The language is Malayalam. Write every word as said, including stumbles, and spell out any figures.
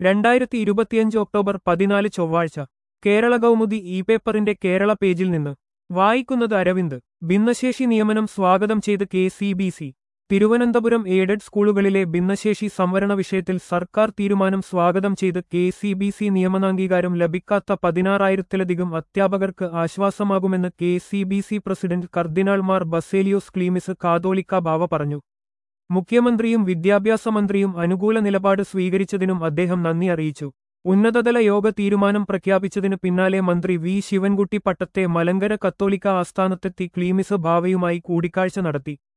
രണ്ടായിരത്തി ഇരുപത്തിയഞ്ച് ഒക്ടോബർ പതിനാല് ചൊവ്വാഴ്ച കേരള കൗമുദി ഇ പേപ്പറിന്റെ കേരള പേജിൽ നിന്ന് വായിക്കുന്നത് അരവിന്ദ്. ഭിന്നശേഷി നിയമനം സ്വാഗതം ചെയ്ത് K C B C. Thiruvananthapuram aided സ്കൂളുകളിലെ ഭിന്നശേഷി സംവരണ വിഷയത്തിൽ സർക്കാർ തീരുമാനം സ്വാഗതം ചെയ്ത് കെ സി ബി സി നിയമനാംഗീകാരം ലഭിക്കാത്ത പതിനാറായിരത്തിലധികം അധ്യാപകർക്ക് ആശ്വാസമാകുമെന്ന് K C B C president cardinal Mar Baselios Cleemis കാതോലിക്ക ബാവ പറഞ്ഞു. മുഖ്യമന്ത്രിയും വിദ്യാഭ്യാസ മന്ത്രിയും അനുകൂല നിലപാട് സ്വീകരിച്ചതിനും അദ്ദേഹം നന്ദി അറിയിച്ചു. ഉന്നതതല യോഗ തീരുമാനം പ്രഖ്യാപിച്ചതിനു പിന്നാലെ മന്ത്രി വി ശിവൻകുട്ടി പട്ടത്തെ മലങ്കര കത്തോലിക്ക ആസ്ഥാനത്തെത്തി ക്ലീമിസ് ബാവയുമായി കൂടിക്കാഴ്ച നടത്തി.